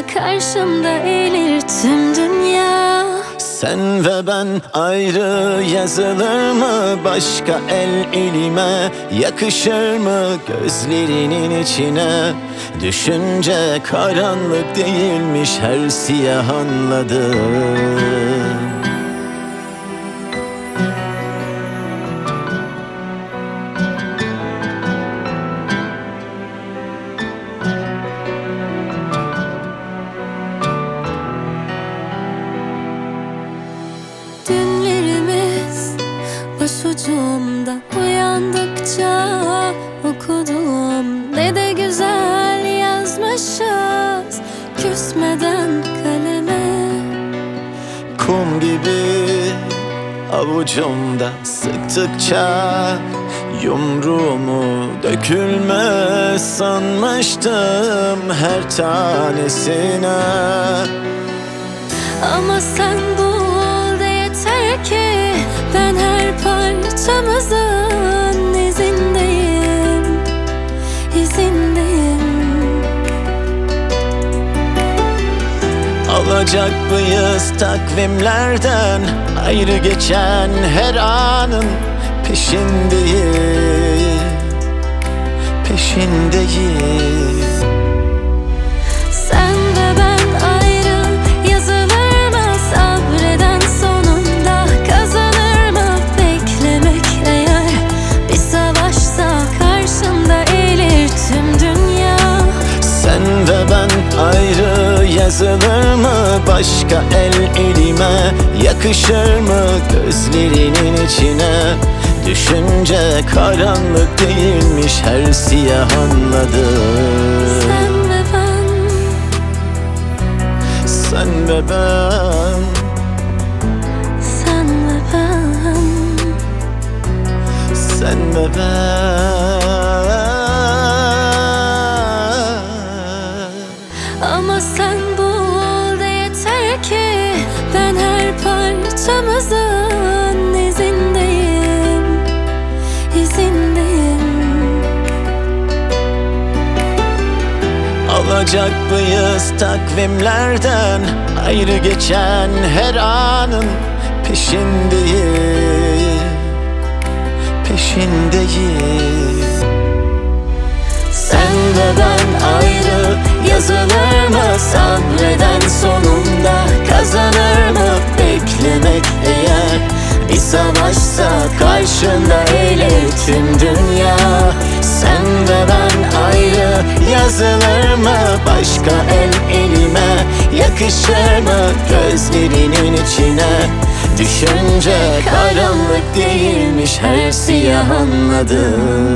karşımda eğilir tüm dünya. Sen ve ben ayrı yazılır mı? Başka el elime yakışır mı? Gözlerinin içine düşünce karanlık değilmiş, her siyah anladım. Dünlerimiz başucumda, uyandıkça okudum. Ne de güzel yazmışız küsmeden kaleme. Kum gibi avucumda sıktıkça yumruğumu dökülmez sanmıştım her tanesine. Ama sen bul de yeter ki ben her parçamızın izindeyim, izindeyim. Alacak mıyız takvimlerden ayrı geçen her anın peşindeyim, peşindeyim. Sen ve ben ayrı yazılır mı? Sabreden sonunda kazanır mı? Beklemek eğer bir savaşsa karşımda eğilir tüm dünya. Sen ve ben ayrı yazılır mı? Başka el elime yakışır mı? Gözlerinin içine düşünce karanlık değilmiş, her siyah anladım. Sen ve ben, sen ve ben, sen ve ben, sen ve ben. ama sen bul de yeter ki ben her parçamızın izindeyim, izindeyim. Alacak mıyız takvimlerden ayrı geçen her anın peşindeyim, peşindeyim. Sen ve ben ayrı yazılır mı? Sabreden sonunda kazanır mı? Beklemek eğer bir savaşsa karşında eğilir tüm dünya. Sen ve ben ayrı yazılır mı? Başka el elime yakışır mı? Gözlerinin içine düşünce karanlık değilmiş, her siyah anladım.